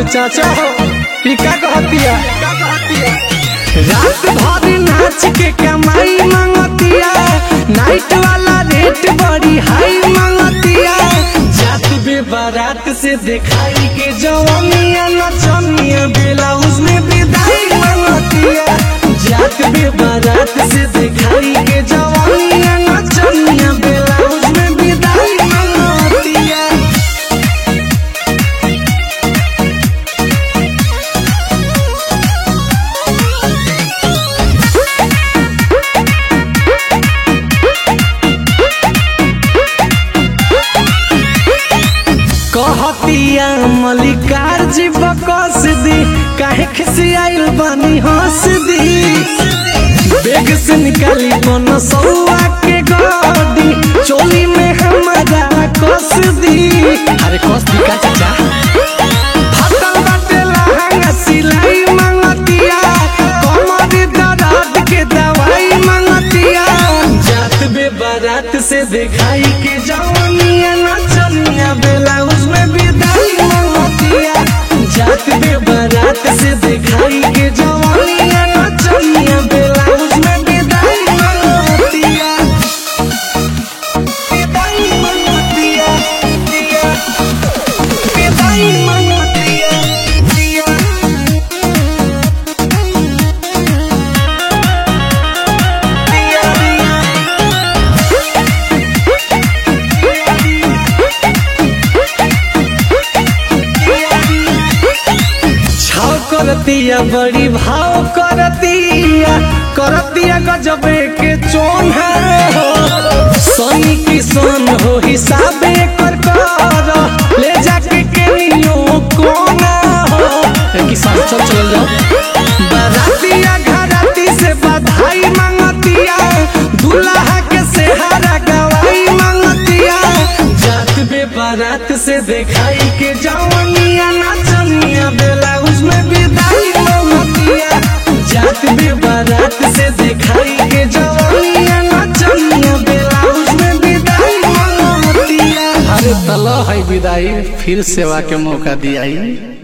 चाचा हो टीका कहतिया रात भर नाच के कमाई मांगतिया, नाइट वाला रेट बड़ी हाई मांगतिया। जात बे बारात से दिखाई के जवानिया नचनिया, ब्लाउज में विदाई मांगतिया। जात बे बारात से दिखाई के जवानिया नचनिया, ब्लाउज में विदाई मांगतिया। कहतिया मलिकार जी बकस दी, काहे खिसियाइल बानी हंस दी। बेग से निकाली बन सौआ के गाड़ी, चोली में हमारा कस दी। अरे कस दी का चाचा फटल बाटे लहंगा सिलाई मांगतिया, कमर दर्द के दवाई मांगतिया। जात बे बारात से दिखाई के जवानिया नचनिया, ब्लाउज में विदाई मांगतिया। जात बे बारात से दिखाई के जवानिया नचनिया, ब्लाउज में विदाई मांगतिया। विदाई मांगतिया, विदाई मांगतिया। करतिया बड़ी भाव करतिया गजबे के चोन है। सोनी की सोन हो हिसाबे कर ले जाके केनियो कोना हो। किसान चल जाओ बारातिया घराती से बधाई मांगतिया, दूल्हा के सेहारा गवाई मांगतिया। जात बे बारात से दिखाई के जवानिया नचनिया, ब्लाउज में विदाई मांगतिया। जात बे बारात से दिखाई के जवानिया नचनिया, ब्लाउज में विदाई मांगतिया। अरे तलो है विदाई, फिर सेवा के मौका दिया।